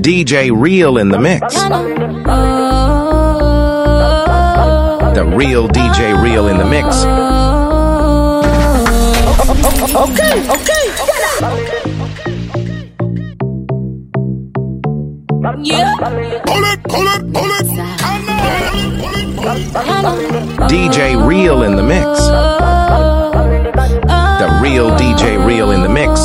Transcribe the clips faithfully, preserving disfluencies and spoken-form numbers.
D J Real in the mix. The real D J Real in the mix. Okay, okay. Yeah. Pull it, pull it, pull it. D J Real in the mix. The real D J Real in the mix.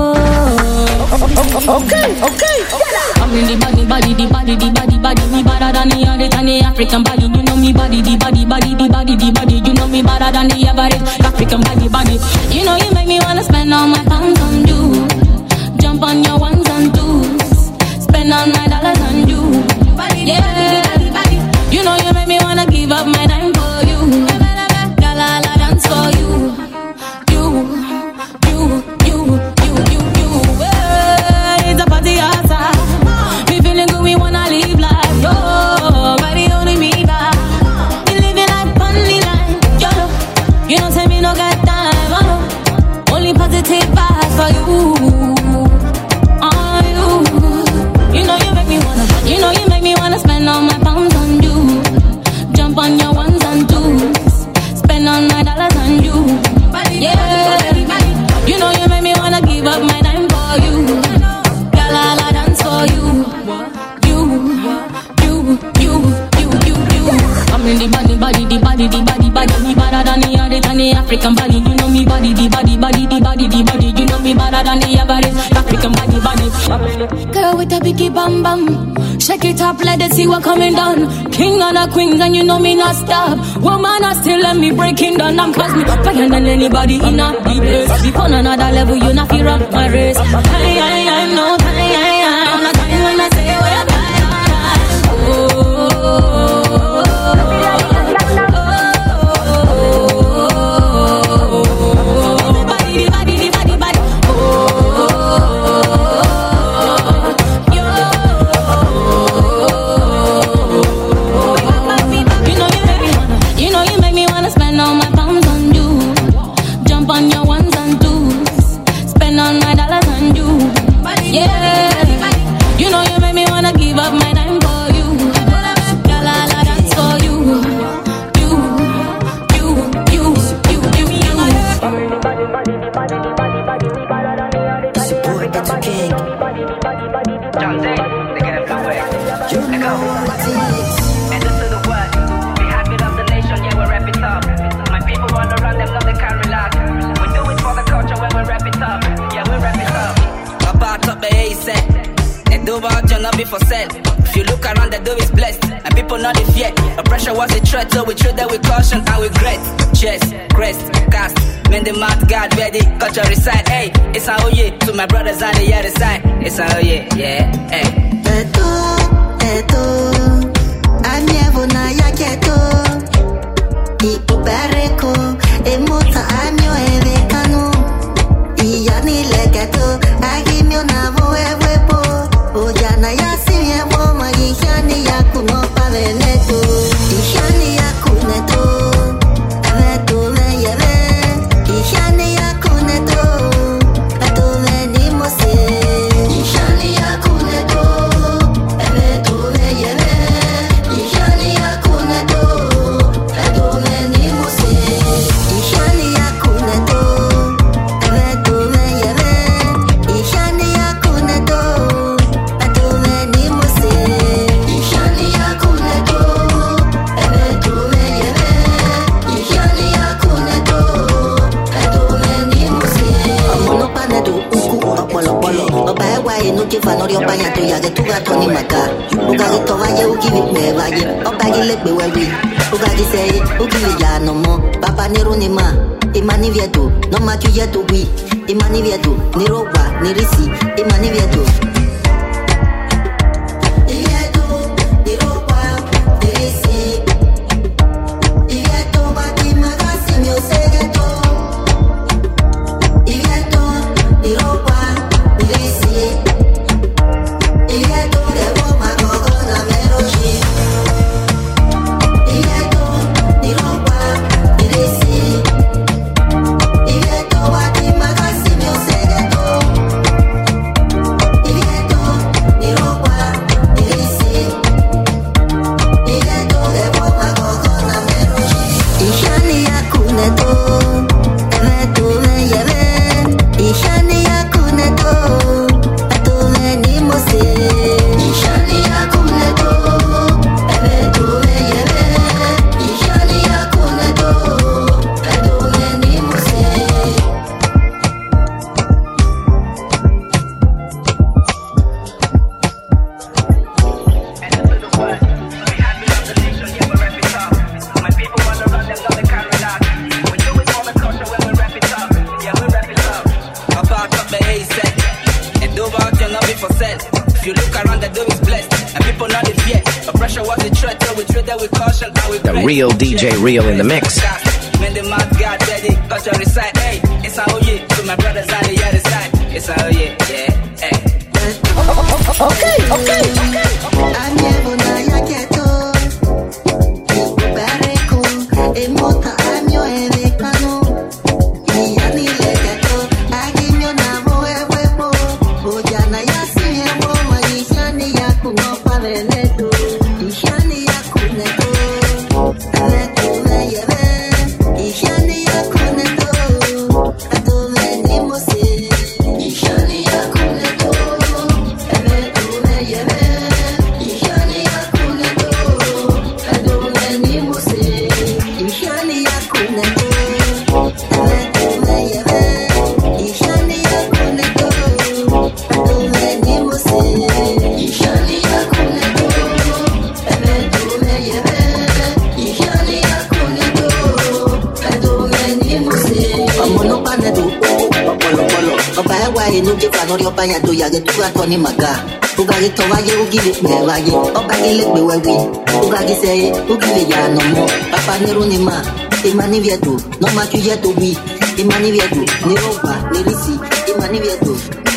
Okay, okay. I'm in the body, body, the body, the body, body, me better than the other than the African body. You know me body, the body, body, the body, the body. You know me better than the average African body, body. You know you make me wanna spend all my pounds on you. Jump on your ones and twos. Spend all my dollars on you. Yeah. You know you make me wanna give up my time for you. Girl, I'll dance for you. You, you, you, you, you, you. Hey, it's a party outside. We feeling good, we wanna live life. Yo, body only me back. We living life on the line. Yo, you don't tell me no got time. Oh, no. Only positive vibes for you. Oh, you. You know you make me wanna. You know you make me wanna spend all my pounds on you. Jump on your ones and twos. Spend all my dollars on you. Yeah. You know you make me wanna give up my time for you. Girl, I'll dance for you. You, you, you, you, you, you. I'm in the body, body, the body, the body, body. Me better than the other than the African body. You know me body, the body, body, the body, the body. You know me better than the average African body, body. Girl with a biggie bam bam. Shake it up, let it see what coming down. King and a queen, and you know me not stop. Woman, I still let me breaking down. I'm cause me better than anybody in a deep place. Be on another level, you not feel rock my race. I, I, I know, I, I, I, I'm not dying when I say where you're dying. Oh, body, body, body, body. Oh, yo. You know you make me wanna spend all my pounds on you. Jump on your ones and twos. Spend all my dollars on you. Yeah. You know you make me wanna give up my time for you. Girl, I'll dance for you. You, you, you, you, you, you. Support that you king. John Day, they get it away. You go. And this is the word. We have it up the nation, yeah, we wrap it up. My people wanna run them, now they can't relax. We do it for the culture when we wrap it up. Yeah, we wrap it up. About up the A set. And do about you not before sell. If you look around, the door is blessed. And people not the fear. Oppression was a threat, so we treat them with caution and with regret. Chest, crest, cast. Men the mouth guard ready, culture reside. Hey, it's a oh yeah. To my brothers on the other side. It's a oh yeah, yeah, hey. Eto, eto. Amievo na yaketo. Ipo bereko. Emota amio evekano. Iyani leketo. Agimio na vo ewepo. Ojana yasi evo magishani yakuno paveneto. Ishani yakuneto. Eveto veyeve. Ishani yakuneto. Eto venimose. Ishani yakuneto. Eveto veyeve. Ishani yakuneto. Eto venimose. Ishani yakuneto. Eveto veyeve. Ishani yakuneto. Eto venimose. Ishani yakuneto. Eveto veyeve. Ishani yakuneto. Eto venimose. Ọmọ panedo uku ọpọlọpọlọ ọba ẹwà inú kí fanọrí ọba yàtọ yàgẹ tó ga tọ ní màkà ọgàgì tọ wáyé ògìrì pẹ wáyé ọba yìí lẹgbẹ wẹwì ọgàgì sẹyẹ ògìrì yànà mọ bàbá nírú ni mà ìmánìvẹtò nọmàkú yẹtò wí ìmánìvẹtò nírò wà nírìsì ìmánìvẹtò. Yeah. Proceed with caution, I will The real D J Real in the mix. When the mouth got ready, cause you recite, hey, it's how yeah, to my brothers on the other side. It's how yeah, yeah, hey. Okay, okay, okay. Anyevo na yaketo, ibareko, emota anyo erekano, iyani leketo, aginyo na moewepo, ojana yasi emo, maishani yaku no pareneto, ishani yaku neto, neto neyebe, ishani yaku neto, ato venimo se, ishani yaku neto. No que no paya do ya tu ga to ni maga u ga to wa ye u gi le me wa ye o ba ge le gbe we wi u ga gi se u gi le ya no mo papa ni ru ni ma e ma ni vietu no ma tu ye to bi e ma ni vietu ni ro ba ni risi e ma ni vietu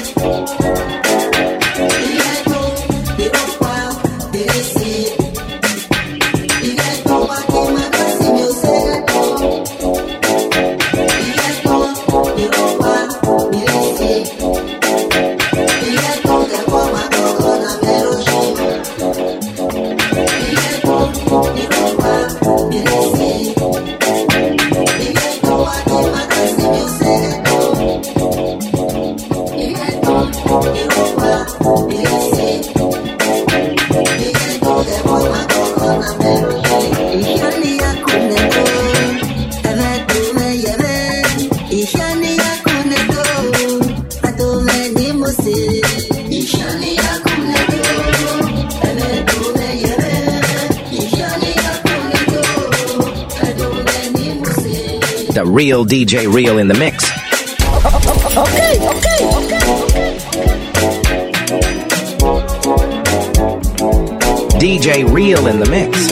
The real D J Real in the mix. Okay, okay, okay. D J Real in the mix.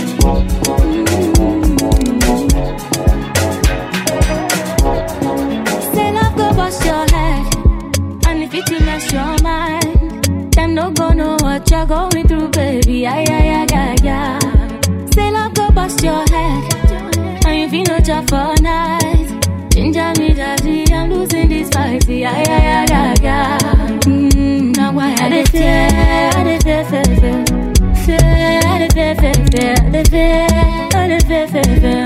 Say love go bust your head, and if it mess your mind, them no go know what you're going through, baby. Ay, ay, ay, ay, ay. Say love go bust your head, and if you know just for night, ginger me, daddy, I'm losing this fight. Ay, ay, ay, ay, ay. Mm, now why I dey fear, I dey fear, fear, fear. Fear, I dey fear, fear, fear. I dey fear, I dey fear, fear, fear.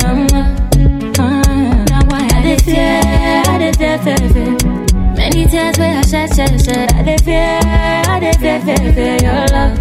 Now why I dey fear, I dey fear, fear, fear. Many tears where I shed, shed, shed. I dey fear, I dey fear, fear, fear your love.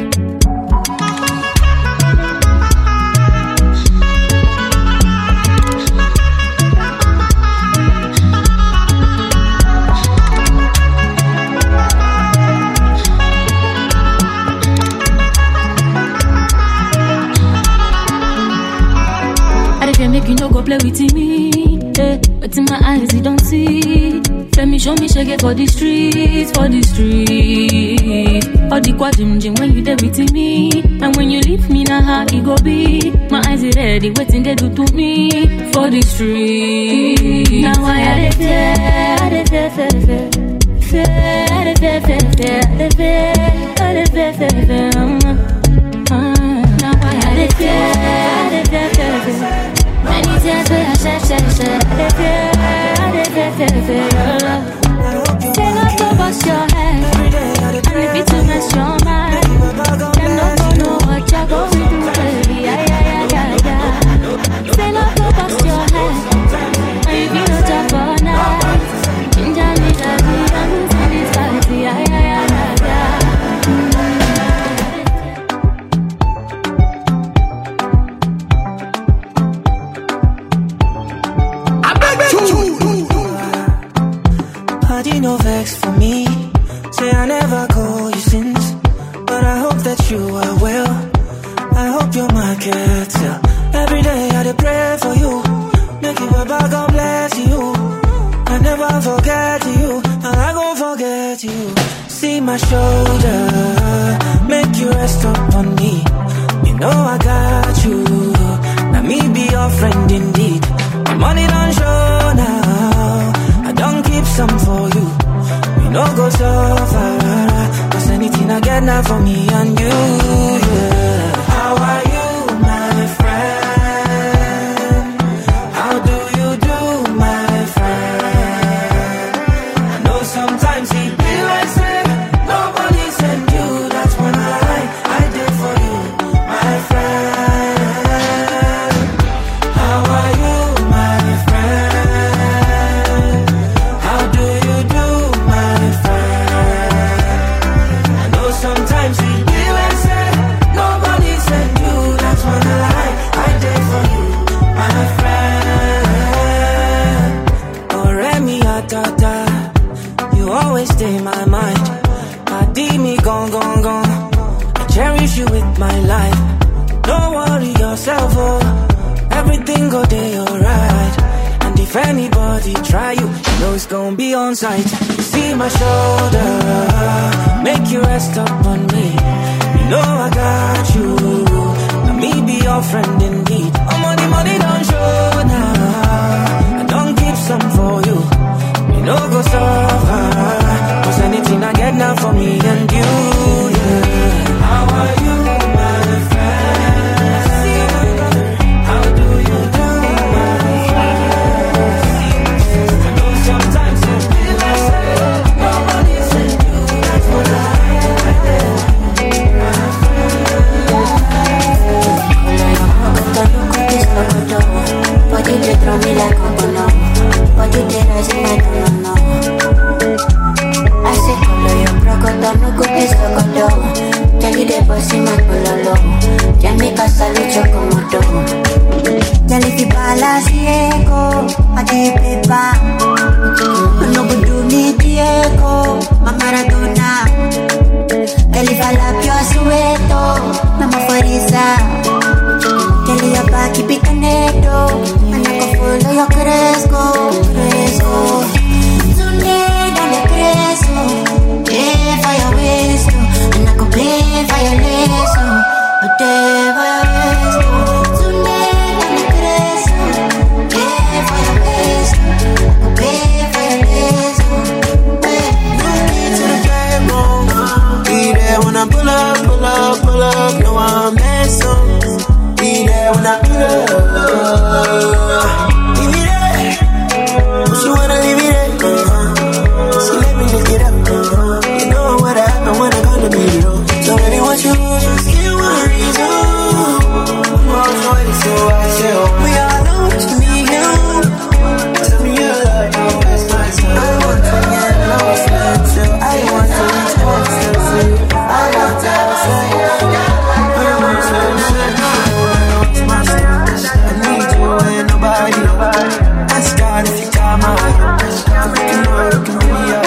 Make you no go play with me, eh? But in my eyes you don't see. Let me show me shake it for the streets, for the streets. All the quadrim jim when you there with me, and when you leave me now how it go be. My eyes are ready, waiting they do to me for the streets. Now I had it fear, had it fear, fear, fear, fear, had it fear, fear, fear, had it fear, had it fear, fear, fear. Now I had it fear, had it fear, fear, fear. Many tears where I shed, shed, shed. I dey fear, I dey fear, fear, fear your love. Say not to bust your head, and if it to mess your mind, them no go know what you're going through, baby. Ay, ay, ay, ay, ay. Say not to bust your head, and if you don't talk for night, ginger me, daddy, I'm losing this fight. Ay, ay, ay, ay, ay. No vex for me. Say I never call you since, but I hope that you are well. I hope your mind gets well. Every day I dey pray for you. Make you a bag, God bless you. I never forget you, and I gon' forget you. See my shoulder, make you rest upon me. You know I got you. Now me be your friend indeed. My money don't show now. I don't keep some for you. We no go so far. Cause anything I get now for me and you, yeah. How are you, my friend? How do you do, my friend? I know sometimes it be like say nobody send you. That's when I lie, I did for you, my friend. How are you, my friend? How do you do, my friend? I know sometimes it be like say nobody send you. That's when I lie, I did for you, my friend. Oh, Remy, Atata, you always stay in my mind. Padi me gone, gone, gone. I cherish you with my life. Don't worry yourself, oh. Everything go day alright. And if anybody try you, you know it's gonna be on sight. See my shoulder, make you rest up on me. You know I got you. Now me be your friend indeed. Oh, money, money don't show now. I don't keep some for you. You know go so far. Cause anything I get now for me and you, yeah. How are you, my friend? How do you do, my friend? I know sometimes it feel like say nobody send you. That's what I did, my friend. Why you dey throw me like a banana? Why you dey rise in my banana? I say color your crocodile, no go kiss the condo. Tell you the boss in my pololo. Tell me casalo chocomoto. Tell if you balance Diego, I dey paper. No go do me Diego, my Maradona. Tell if I love your sueto, mama Farisa. Tell your back keep it connected, and I go follow your cresco, cresco. Tonight on the cresco, play for your waist, and I go play for your legs, but play for your waist. Tonight on the cresco, play for your waist, I go play for your legs. Look into the bedroom, be there when I pull up, pull up, pull up. No, I'm messing. Be there when I pull up. Leave me there. She wanna leave me there. So let me lift it up. You know what happened when I gonna be low. So baby, what you just give one reason. I'm all for it, so I say, oh, we all know what you need, you. Tell me you love you. I want to get lost, so I want to reach out to you. I want to say, I want to say, ask God if you got my heart. I'm looking over, looking me up.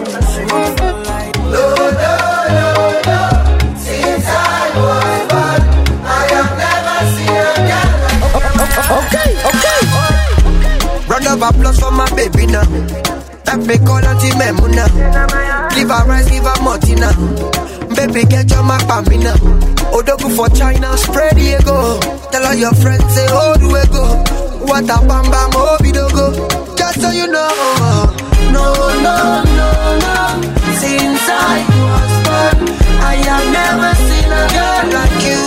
No, no, no, no. Since I was born, I have never seen a girl. Okay, okay. Round of applause for my baby now. That me call auntie Memuna. Give her rice, give her Martina. Baby, get your map on me now. Odogu for China, spread the ego. Tell all your friends, say, oh, do we go? What a bam bam, oh, we don't go. Just so you know. No, no, no, no. Since I was born, I have never seen a girl like you.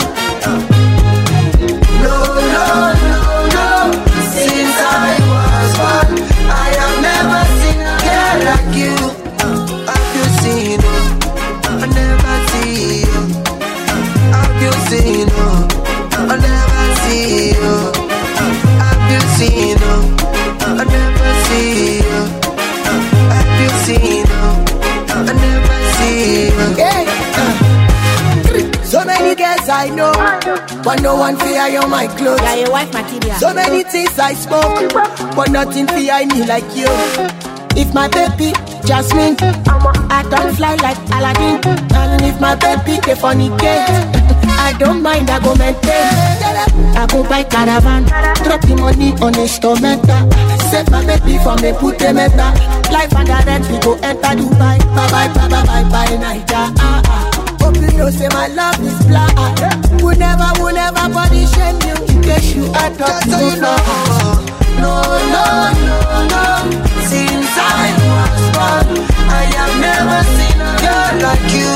No, no, no, no. Since I was born, I have never seen a girl like you. Have you seen her? I never see you. Have you seen her? I never see you. Have you seen her? I never see you. Have you seen her? I never see you. Yeah. So many girls I know, but no one fear you my clothes. Yeah, your wife material. So many things I spoke, but nothing fear me like you. If my baby Jasmine, I don't fly like Aladdin. And if my baby the funny gate, I don't mind, I go maintain. I go buy caravan, drop the money on instrumental. Save my baby from me, put the meta. Life and the rent, we go enter Dubai. Bye bye, bye bye, bye bye, Naija. Ah ah. you know, say my love is blind. We never, we never body shame you in case you end up so you know. No, no, no, no. Since I was born, I have never seen a girl like you.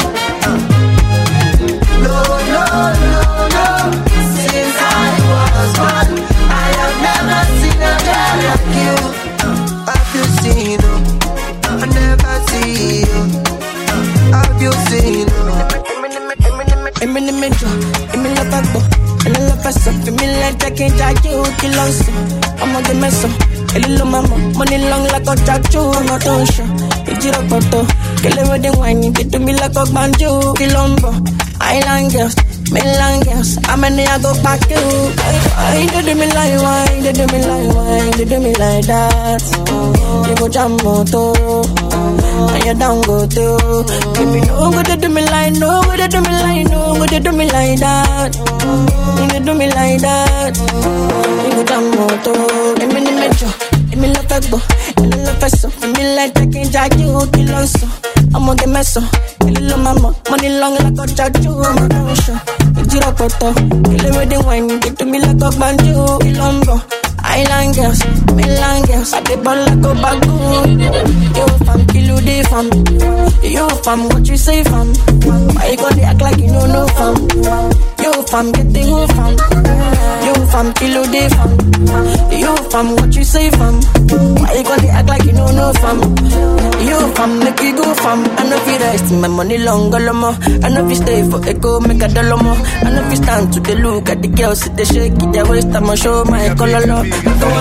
No, no, no, no. Since I was born, I have never seen a girl like you. Have you seen her? I never see you. Have you seen her? I'm in the metro, I'm in the backbone. And I love us up, I'm in like I can't judge you, kill us. I'm on the mess up, a little mama, money long like a tattoo, I'm not on show. It's your photo, kill it with the wine, get to me like a banjo, kilombo. Island girls, mainland girls, I'm in the I go back to you. Why they do me like why, they do me like why, they do me like that. You go jam moto, and you down go too. Baby, no go they do me like, no go they do me like, no go they do me like that. You go do me like that. You go jam moto, I'm in the metro, I'm in the backbone, I'm in the peso, I'm in like I can't judge you, kill us. I'm on the mess up, little mama, money long like a tattoo, I'm a show. It's your photo, kill it with the wine, get to me like a banjo, kilombo. Island girls, mainland girls, I dey ball like a bagoon. You fam, kill you dey fam. You fam, what you say fam? Why you gonna act like you know no fam? You fam, get the whole fam. You fam, kill you dey fam. You fam, what you say fam? Why you gonna act like you know no fam? You fam, make you go fam. I know fi rest my money long more. I know fi stay for echo, make a dollar more. I know fi stand to the look at the girls, sit they shake it, they waist, I'ma show my color love. If I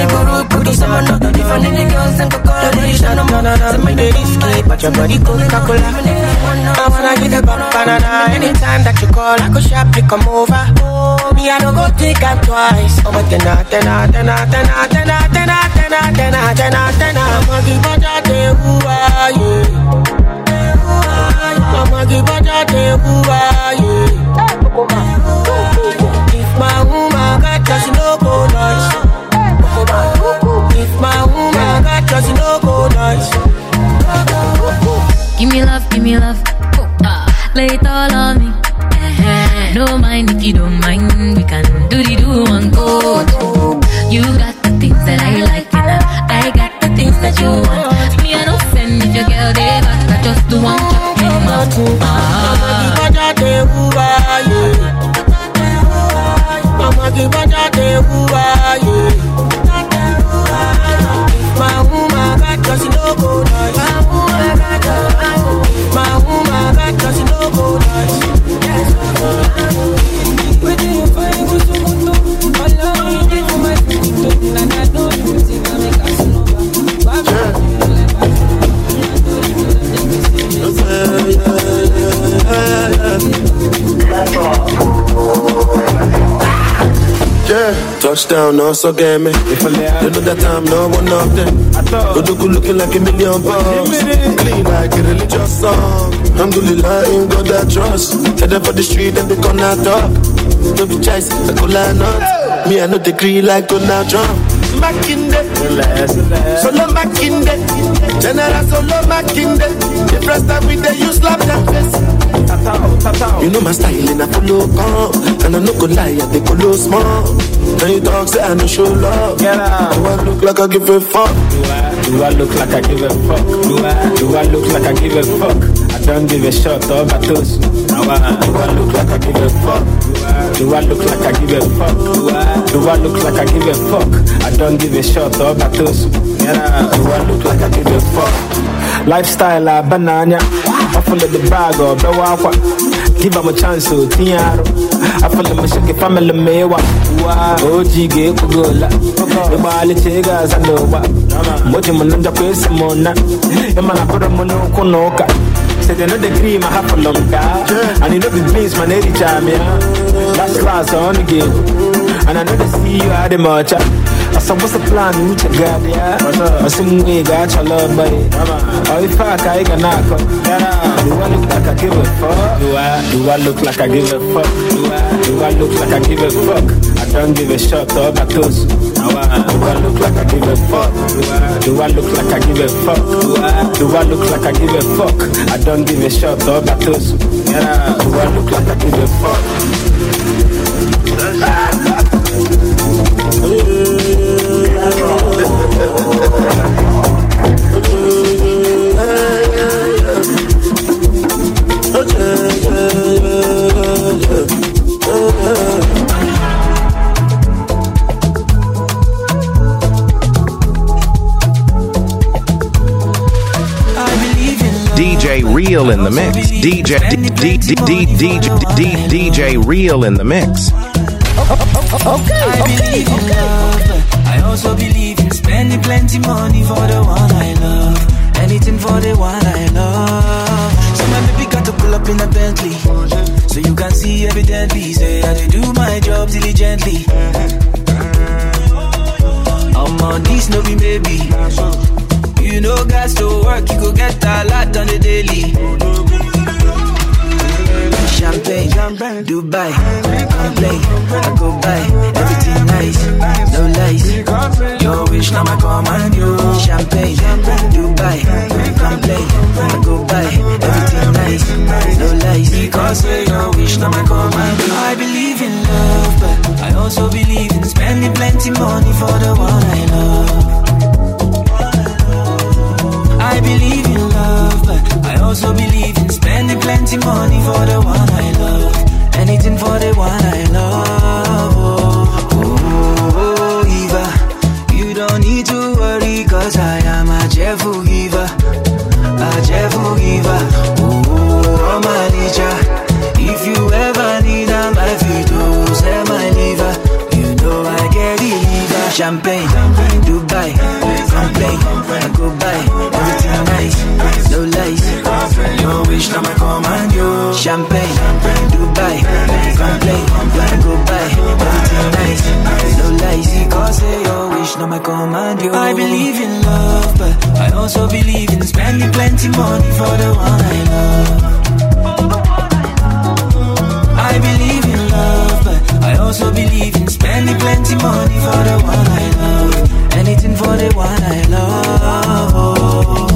need the girls and Coca-Cola, they shine on my Say my day risky, but your body Coca-Cola. I wanna get a banana. Anytime that you call, I go sharply come over. Me, I don't go think I'm twice. Oh, but then I, then I, then I, then I, then I, then I, then I, then I, then I, then I, I'ma give a daddy who are you? I'ma give a daddy who are you? If my woman got just no go nice. If my woman got just no go nice. Give me love, give me love. Lay it all on me. No mind if you don't mind. We can do the do one go. You got the things that I like, and I got the things that you want. Me I no friend if your girl they back. I just do one chop in my mouth. Mama give a daddy who are you? My woman got just no go nice. My woman got just no go nice. Where do you find what's so good? All I need is my feet, and I know you see me make us yeah, touchdown, also get me. If I you know that I'm not one of them. Godoku looking like a million bucks. Clean like a religious song. Alhamdulillah, in God I trust. Headed for the street and they gonna talk. No be choice, I go line up. Me, I know degree like Donald Trump. Makinde, solo Makinde, General solo Makinde. The first time we they use slap that face. You know my style and I follow come. And I no go lie, I they go small. Now you talk, say I no show love. Do I look like I give a fuck? Do I, do I look like I give a fuck? Do I, do I look like I give a fuck? I don't give a shot of a toast. Do I, do I look like I give a fuck? Do I look like I give a fuck? Do I, do I look like I give a fuck? I don't give a shot of a toast. Do I look like I give a fuck? Lifestyle a banana. I follow the bag of the wawa. Give them a chance to Tiaro. I follow my shake family mewa. O G G Kugola. The Bali Chegas and Nova. Motimonda Pesimona. Emana Puramono Konoka. Say they know the cream I have for long car. And you know the beans my lady charm. Last class on the game. And I know they see you at the march. I said, what's the plan? You check God, yeah. I said, we got your love, buddy. Oh, if I can knock up. Do I look like I give a fuck? Do I, do I look like I give a fuck? Do I, Do I look like I give a fuck? I don't give a shot or battles. Do I look like I give a fuck? Do I look like I give a fuck? Do I look like I give a fuck? I don't give a shot or battles. Yeah. Do I look like I give a fuck? D J Real in the mix. D J D D D D D D J Real in the mix. Okay, I okay, believe in okay. love, but I also believe in spending plenty money for the one I love. Anything for the one I love. So my baby got to pull up in a Bentley, so you can see evidently. Say I did do my job diligently. I'm on this no be baby. You know guys to work, you go get a lot on the daily. Champagne, Dubai, complain, I go buy, everything nice, no lies. Your wish now I command you. Champagne, Dubai, complain, I go buy, everything nice, no lies. Because your wish now I command you. I believe in love, but I also believe in spending plenty money for the one I love. I believe in love, but I also believe in spending plenty money for the one I love. Anything for the one I love. Oh, oh, oh, Eva, you don't need to worry, cause I am a cheerful giver. A cheerful giver. Oh, my nature. If you ever need a my feet, oh, say my liver. You know I get it. Champagne, Dubai, complain, I go buy, everything nice, no lies. Your wish now I command you. Champagne, Dubai, complain, I go buy, everything nice, no lies. Cause your wish now I command you. I believe in love, but I also believe in spending plenty money for the one I love. I believe in love, but I also believe in spending plenty money for the one I love. Anything for the one I love. Oh.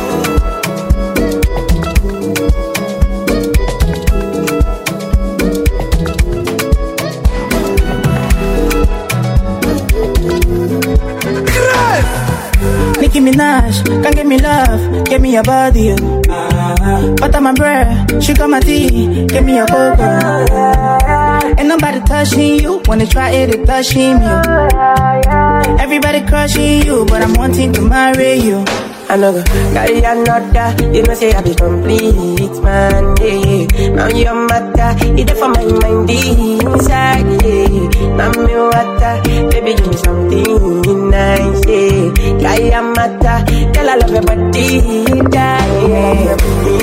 Nicki Minaj, can't give me love, give me your body. Uh, butter my bread, sugar my tea, give me your cocoa. Ain't nobody touching you, wanna try it, it touching you. Everybody crushing you, but I'm wanting to marry you. I know go carry another, you know say I be complete, man, yeah. Now your matter, it's there for my mind inside, yeah. Now me water, baby give me something nice, yeah. Carry a matter, girl I love your body, yeah.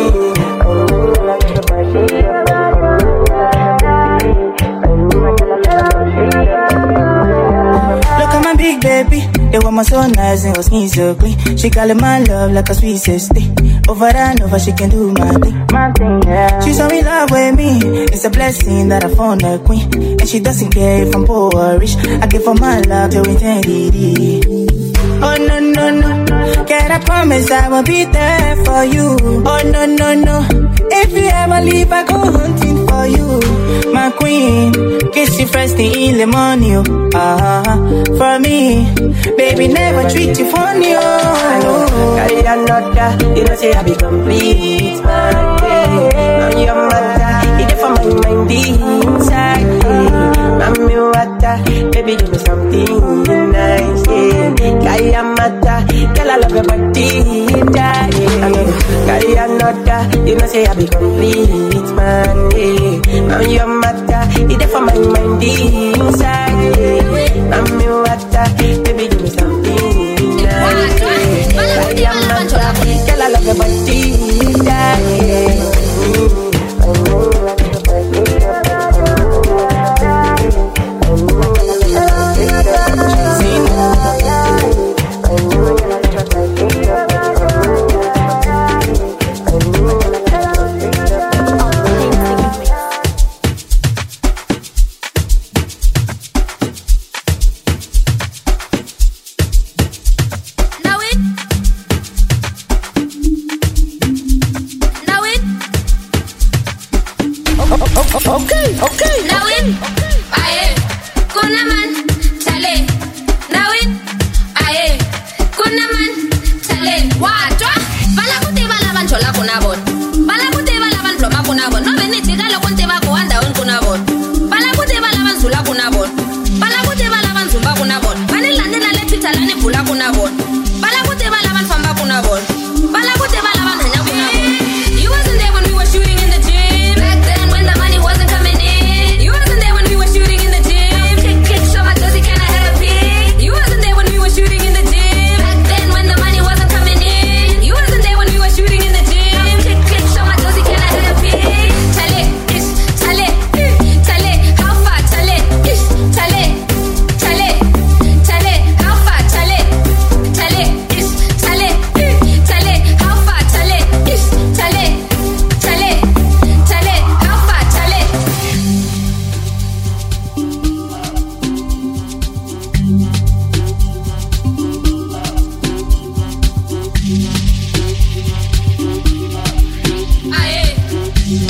Look at my big baby, they want my so nice and her skin so clean. She call it my love like a sweet sister. Over and over she can do my thing, my thing, yeah. She's so in love with me, it's a blessing that I found a queen. And she doesn't care if I'm poor or rich, I give her my love till eternity. Oh no no no, can I promise I will be there for you? Oh no no no, if you ever leave I go hunting for you. My queen, kiss you first thing in the morning, oh. Uh-huh. For me, baby never treat you funny, oh. Carry another, you know say I be complete, man, yeah. Now your mother, it's there for my mind inside, yeah. Now me water, baby give me something nice, yeah. Carry a matter, girl I love your body, yeah. Carry another, you know say I be complete, man, yeah. Now your matter, it's there for my mind inside, yeah. Now me water, baby give me something nice, yeah. Carry a matter, girl I love your body, yeah.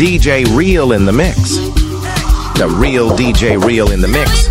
D J Real in the mix. The real D J Real in the mix.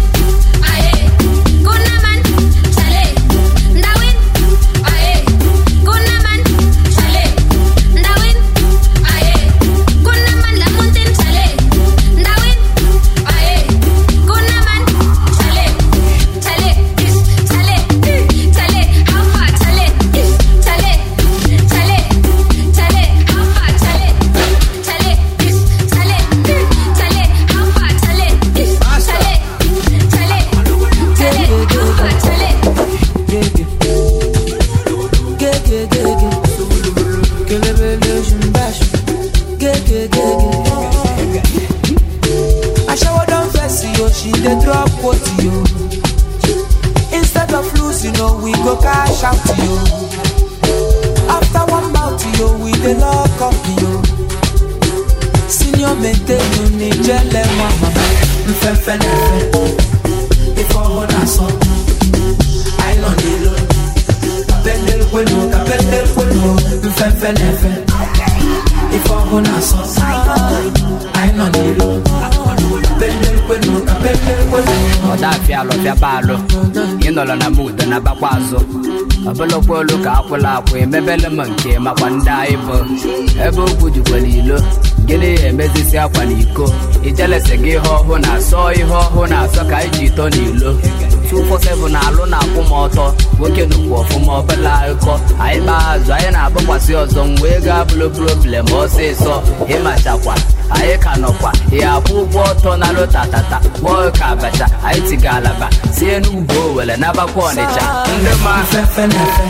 Abelokolo ka akwụla akwụ emebele m nke makwa ndị anyị bụ ebe okwu jikwara ilo gịnị emezisi akwa n'iko ijelese gị ihe ọhụụ na-asọ ihe ọhụụ na-asọ ka anyị ji ito n'ilo two four seven na-alụ na-akwụ m ọtọ nwoke nukwu ọfụma ọbụla akụkọ anyị gbaa azụ anyị na-agbakwasị ọzọ m wee gaa bụlụ problem ọsịsọ ịmachakwa anyị ka nọkwa ya akwụ ụgwọ ọtọ na lụtatata gbọọ ka abacha anyị tiga alaba sie n'ugbo owele n'abakwa Ọnịcha ndị ma fefe nefe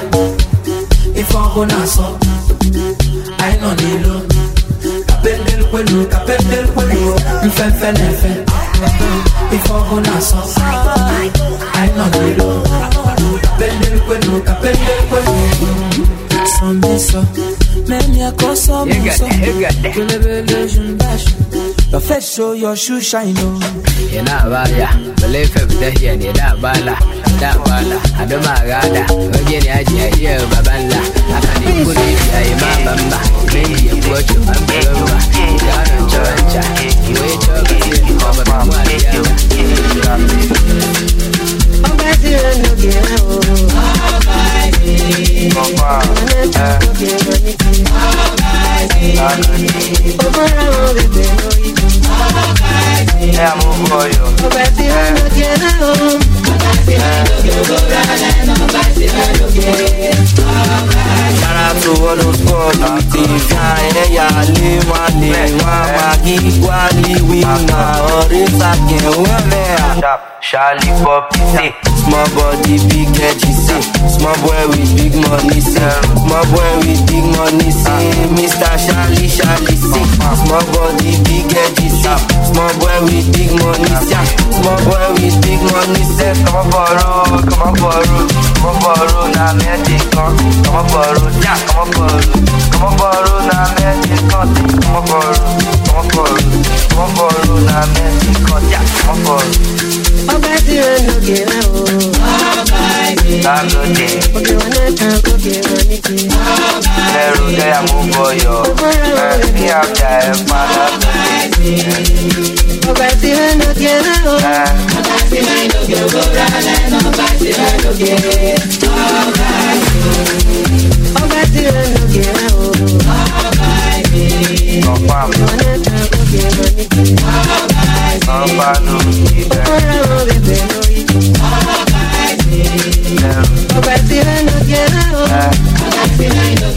ife ọhụụ na-asọ anyị nọ n'ilo kapendel kwelu kapendel kwelu mfefe nefe ife ọhụụ na-asọ anyị nọ n'ilo kapendel kwelu kapendel kwelu Sommeso, many a cosa muso. Kelebele jumbash. Your face show your shoe shine on. Ina baya, believe every day and ina bala, da bala. Adoma gada, ogeni aji aye babala. Akani kuli aye mama, mimi yebocho ambeloma. Gana choncha, iwe choka sini mama mama ya. Obasi no gera o. Mama, eh. Obara o bebe no idu. É amor boyo. Obasi no gera o. Obasi no gera o. Obasi no gera o. Shout out to all those sports teams. Yeah, yeah, wale, wamagi, wali, wina, orisa, kenwele. Charlie Poppy, say small body, big head, she say small boy with big money, say small boy with big money, say Mister Charlie, Charlie, say small body, big head, she say small boy with big money, say small boy with big money, say come on borrow, come on borrow, come on borrow, na magic, come on borrow, yeah, come on borrow, come on borrow, na magic, come on borrow, come on borrow, come on borrow, na magic, yeah, come on borrow. Obasi no gera o. Obasi. Dangote. Oge wana tango gera niki. Obasi. Leru de amuboyo. Ni afya emana. Obasi no gera o. Obasi no gera o. Obasi no gera o. Obasi no gera o. Obasi. Confirm. Wana tango gera niki. Obasi. Confirm. Obara o bebe no idu. Obasi no gera o. Obasi no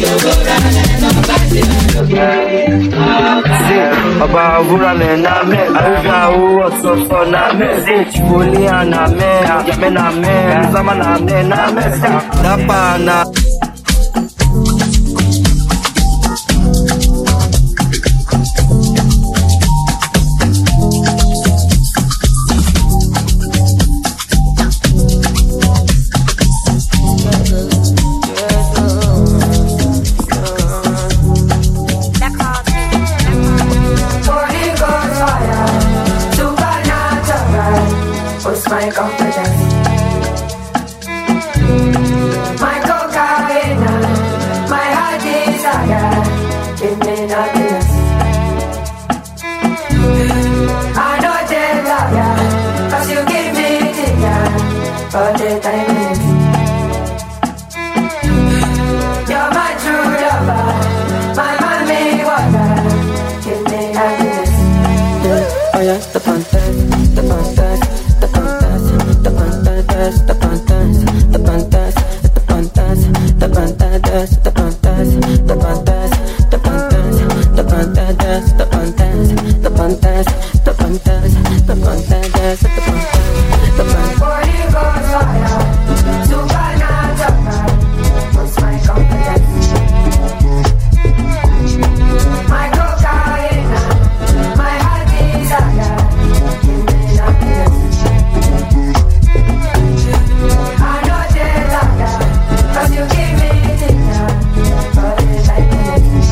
gera o. Ọba òwúrọ̀ lẹ̀ náà mẹ́, àrùbá owó ọ̀sọ̀ọ̀sọ̀ náà mẹ́, ṣìwòlí àná mẹ́, àjẹmẹ́ náà mẹ́, sámà náà mẹ́ náà mẹ́ sá, dápà náà. My confidence, my cocaine, my heart desire, give me nothing less. all the time. You're my true lover, my mommy water, give me happiness. Oh yeah, the pantas, the pantas, the pantas, the pantas, the pantas, the pantas, the pantas, the pantas, the pantas, the pantas, the pantas, the pantas, the pantas, the pantas, the pantas, the pantas, the pantas, the pantas. Holy Ghost fire, supernatural, what's my confidence? My cocaine, my heart desire, give me happiness. I know they lie, 'cause you give me dinner, all the happiness.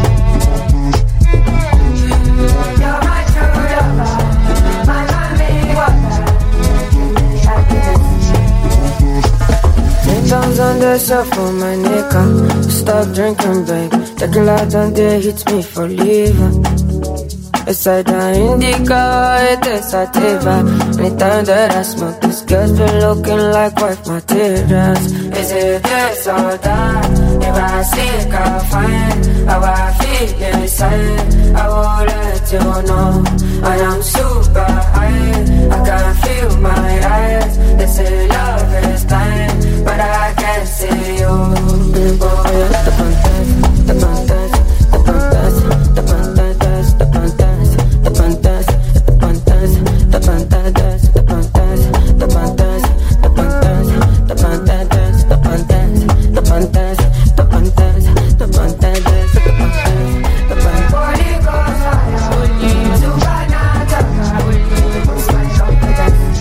You're my true lover, my mommy water, give me happiness. Ten times on the shelf for my nigga. Stop drinking, babe. Tequila don't dare hit me for leaving. It's like an indica, it is sativa. Anytime that I smoke, this girl's been looking like wife materials. Is it this or that? If I see it, I'll find how I feel inside. I will let you know I am super high. I can feel my eyes. They say love is blind, but I can't see you. Oh yeah, the pantas, the pantas, the pantas, the pantas, the pantas, the pantas, the pantas, the pantas, the pantas, the pantas, the pantas, the pantas, the pantas, the pantas, the pantas, the pantas, the pantas, the pantas. Holy Ghost fire, supernatural, what's my confidence?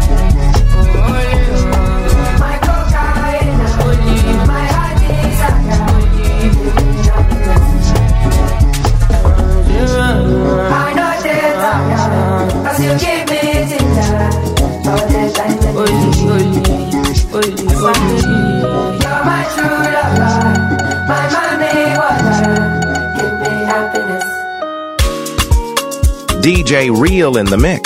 My cocaine, my heart desire, give me happiness. I know they tire, 'cause you give me dinner, all the time. You're my true lover, my mommy water, give me happiness. D J Real in the mix.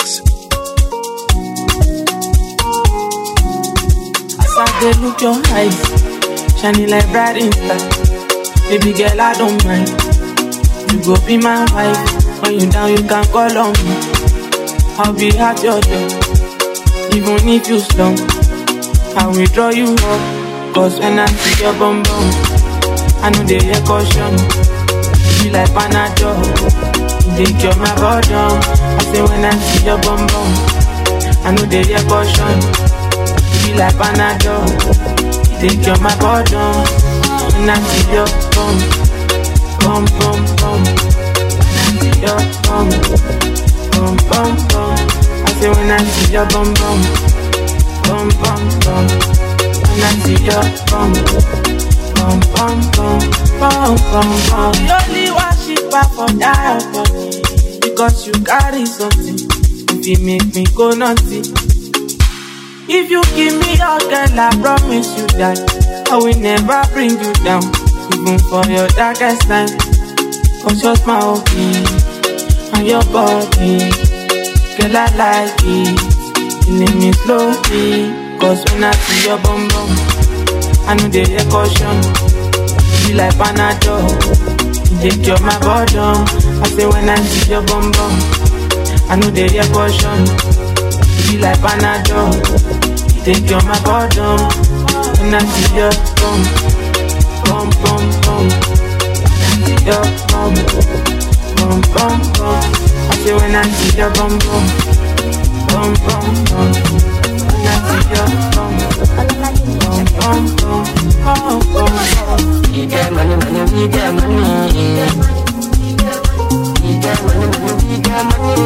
As I dey look your eyes, shining like bright in star. Baby girl, I don't mind. You go be my wife. When you down, you can call on me. I'll be at your door, even if you slump. I will draw you up, 'cause when I see your bum bum, I know they hear caution. You be like Panadol, you dey cure my boredom. I say when I see your bum bum, I know they hear caution. You be like Panadol, you dey cure my boredom. When I see your bum, bum bum bum, when I see your bum, bum bum bum. I say when I see your bum bum, bum bum bum. When I see your bum, bum bum bum, bum bum bum. You only worship for that body, because you carry something. If you make me go naughty, if you give me your girl, I promise you that I will never bring you down, even for your darkest time. 'Cause you're my okay, and your body, girl, I like it. Killing me slowly, 'cause when I see your bum bum, I know they hear caution. You be like Panadol, you dey cure my boredom. I say when I see your bum bum, I know they hear caution. You be like Panadol, you dey cure my boredom. When I see your bum, bum bum bum, when I see your bum, bum bum bum. I say when I see your bum bum, bum bum bum. When I see your bum, bum bum bum, bum bum bum. You get money, money, you get money. You get money, you get money, you get money.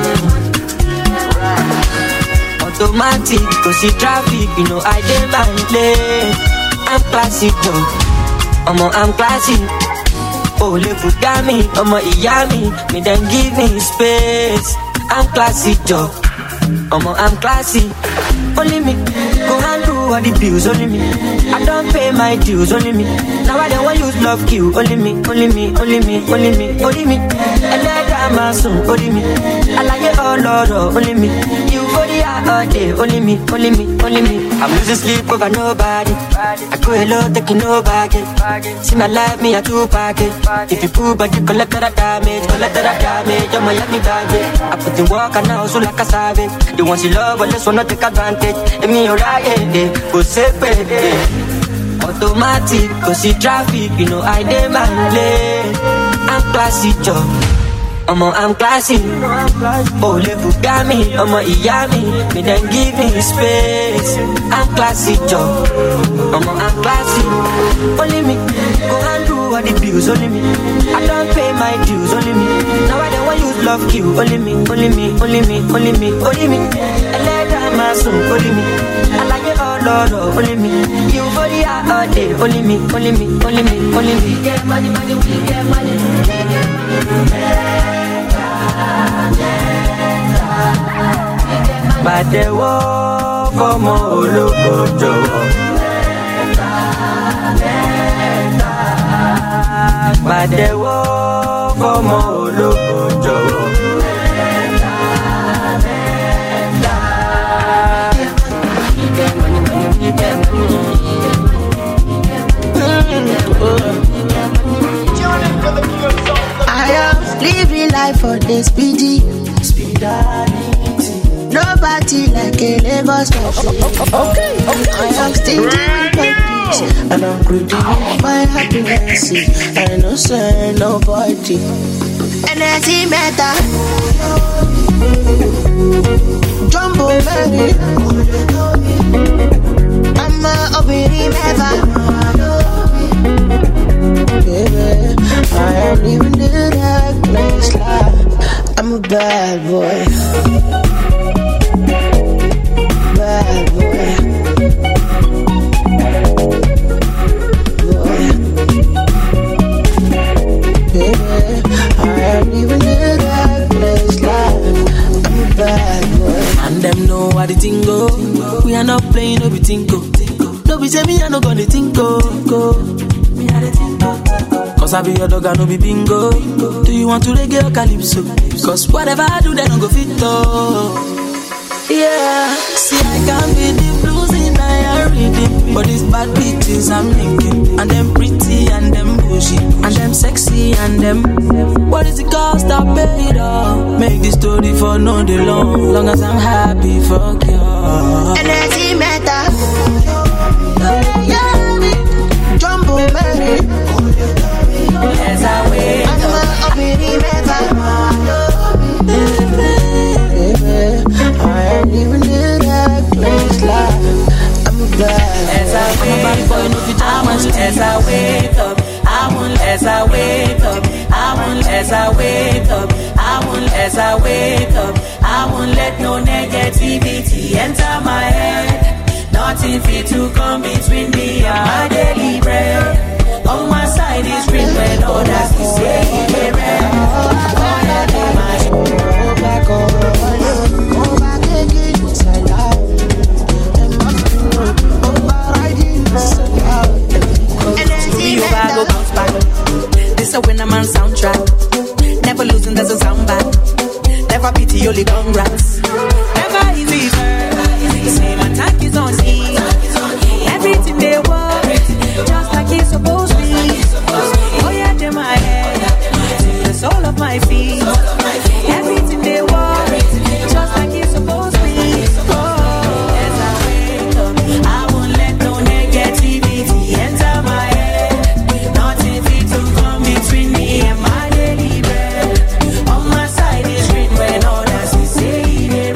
Automatic, go see traffic, you know I dey my lane. I'm classic, though. I'm I'm classy. Oh, look at me, I'm a yummy. Me then give me space. I'm classy, though. I'm I'm classy. Only me go handle all the bills. Only me. I don't pay my dues. Only me. Now I don't want use love kill. Only me. Only me. Only me. Only me. Only me. And I got my son. Only me. I like it all, Lord, only me. You for the all day, only me, only me, only me. I'm losing sleep over nobody. I go hello, taking no baggage. See my life, me a two package. If you pull back, you collect that damage, collect that damage. I'm Miami baggage. I put in work and now so like a savage. The ones you love, but let's wanna take advantage. And me alright, eh, go safe, eh. Automatic, go see traffic, you know I dey my lane. I'm classy, job. I'm a, I'm classy. Oh, le Bugami, I'm a Iyami. Me then give me space. I'm classy, Joe. I'm a, I'm classy. Only me. Go and do all the bills, only me. I don't pay my dues, only me. Now I don't want you to love you, only me, only me, only me, only me, only me. I let down my soul, only me. I like it all, all, all, only me. You for the all day, only me, only me, only me, only me. We get money, money, we get money, we get money. Bàtẹ́wọ́ fọ́mọ ológo jọ̀wọ́. Bàtẹ́wọ́ fọ́mọ ológo jọ̀wọ́. I am living life for the speedy. Nobody like a Lagos person. Okay, okay. I am still doing my peace, and I'm greedy my happiness. I know say nobody. Energy matter. Jumbo baby. I'm a obiri never. Baby, I am living the reckless life. I'm a bad boy. Bad boy. Boy. Baby, I am living the reckless life. I'm a bad boy. And them know how the thing go. We are not playing, no be tinko. No be say me, I no gonna tinko. Cause I be your dog, I no be bingo. Do you want to reggae or calypso? Cause whatever I do, they don't go fit though. Yeah, see I can be the blues in I rhythm, but these bad bitches I'm linking, and them pretty and them bougie, and them sexy and them. What is the cost I paid off? Make this story for no day long, long as I'm happy, fuck you. Energy matter. Yeah, Jumbo Mary. As I wait, I'm a obiri I am living the reckless life. I'm a bad. As I wake up, I won't. As I wake up, I won't. As I wake up, I won't. As I wake up, I won't. As I wake up, I won't let no negativity enter my head. Nothing fit to come between me and my daily bread. On my side is green when others is saying they red. Oh yeah, they might go back on. Go back again, inside out. And my people, overriding inside out. To be over, go bounce back. This a winner man soundtrack. Never losing, there's a sound back. Never pity, only congrats. Never easy, sir. Same attack is on me. Everything they want, just like it's supposed to be. Oh yeah, they're my head, to the sole of my feet. Everything they want, just like it's supposed to be. Oh, as I wake up, I won't let no negativity enter my head. Nothing fit to come between me and my daily bread. On my side is green when others is saying it.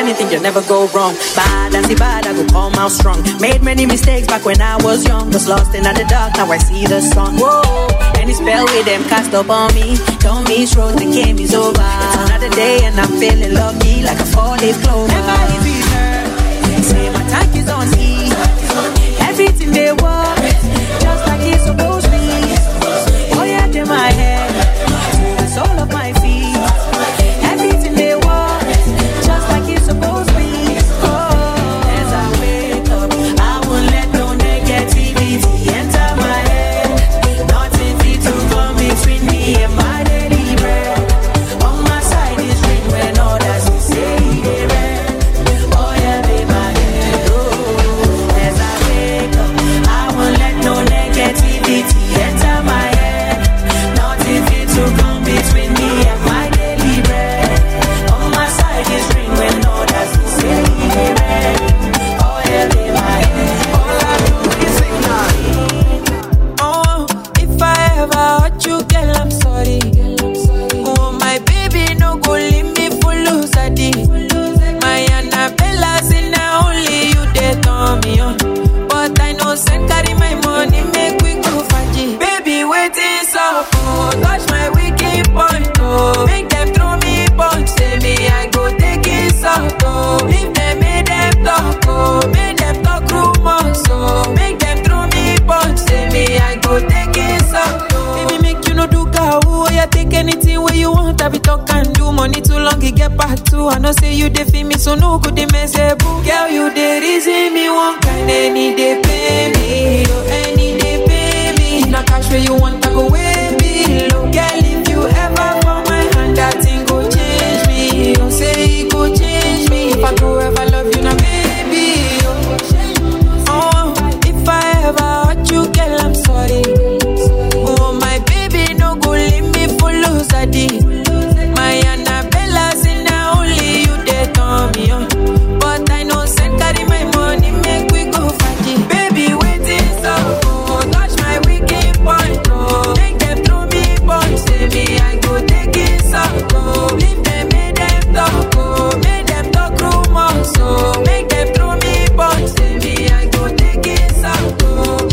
anything, you never go wrong. Bad as the bad, I go come out strong. Made many mistakes back when I was young. Was lost in the dark, now I see the sun. Whoa, any spell with them cast up on me. Told me road, the game is over. It's another day and I'm feeling lucky like a four-leaf clover. Never easy, sir. Say my tank is on E. Everything they want, just like it's supposed to be. Oh yeah, in my head, to the sole of my feet. Everything they want, just like it's supposed to be. Oh, as I wake up, I won't let no negativity enter my head. Nothing fit to come between me and my daily bread. On my side is ring when others will say they red. Oh yeah, they my head. Oh, as I wake up, I won't let no negativity enter my head. Nothing fit to come between me and my daily bread. On my side is ring when others will say they red. Oh yeah, they my head. All I do is sing now. Oh, if I ever hurt you, girl, I'm sorry. Oh, my baby, no go leave me for lose a day. My Annabella say now only you they turn me on. But I know send carry my money, make we go faji. Baby, waiting so oh, touch my wicked point, oh. Make them throw me punch, say me I go take it out, oh. Leave them, make them talk, oh. Make them talk rumors, oh. Make them throw me punch, say me I go take it out, oh. Baby, make you no do cow, oh. Yeah, take anything where you want, I be talk and do. Money too long, it get back to. I know say you dey feel me, so no good, they mess up. Girl, you dey reason me one kind, any day pay me, oh, any day pay me. Now cash where you want, I go way below. Girl, if you ever fall my hand, that thing go change me. Don't say it go change me. If I go ever love you, now baby, oh. Oh, if I ever hurt you, girl, I'm sorry. Oh, my baby, no go leave me for lose a day. My Annabella say now only you they turn me on. But I know send carry my money, make we go faji. Baby, waiting so oh, touch my wicked point, oh. Make them throw me punch, say me I go take it out, oh. Leave them, make them talk, oh. Make them talk rumors, oh. Make them throw me punch, say me I go take it out, oh.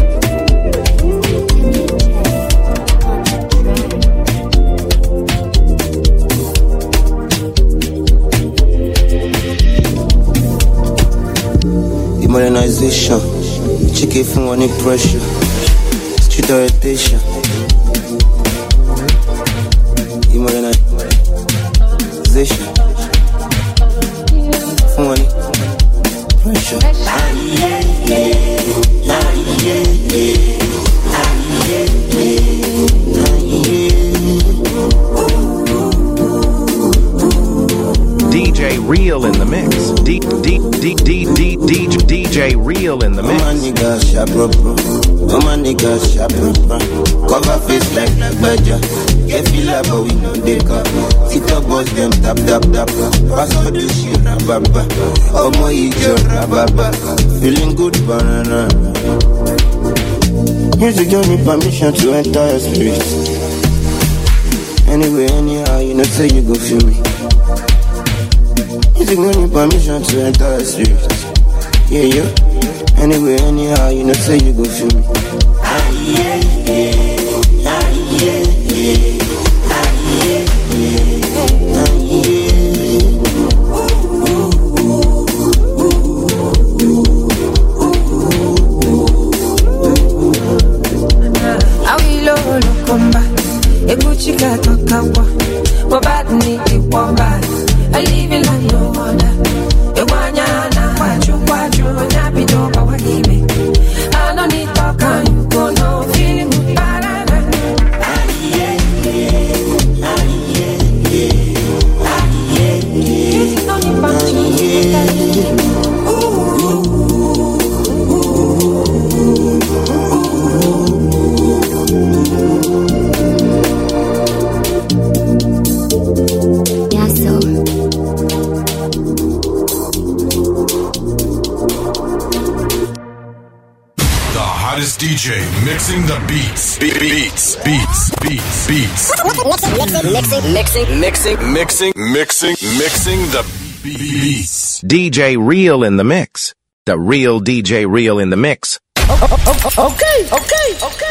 Modernization, chicken from any pressure, street orientation. Modernization, from any pressure. D J Real in the mix. D D D D D D DJ Real in the mix. Oh my nigga, sharp bro. Oh my nigga, sharp bro. Cover face like like badger. Get feel like but we know they come. TikTok boys them tap tap tap. Pass for the shit rababa. Oh my ijo rababa. Feeling good banana. Music give me permission to enter your spirit. Anyway, anyhow, you know say you go feel me. Music give me permission to enter your spirit. Yeah, yeah. Anyway, anyhow, you know say you go feel me. Ah, yeah, yeah. Ah, yeah, yeah. Ah, yeah, yeah. Ah, yeah. I will all come back. A Gucci cat on Kawa. What bad need it one bad. I live it like no other. A wanyana, what you, what you, and I be dope, I give it. I don't need talk, and you go no feeling good. Ah, yeah, yeah. Ah, yeah, yeah. Ah, yeah, yeah. It's not about you. Hottest D J mixing the beats. Be- beats, beats, beats, beats. Mixing, mixing, mixing, mixing, Mixing, mixing, mixing the beats. D J Real in the mix. The real D J Real in the mix. Okay, okay, okay.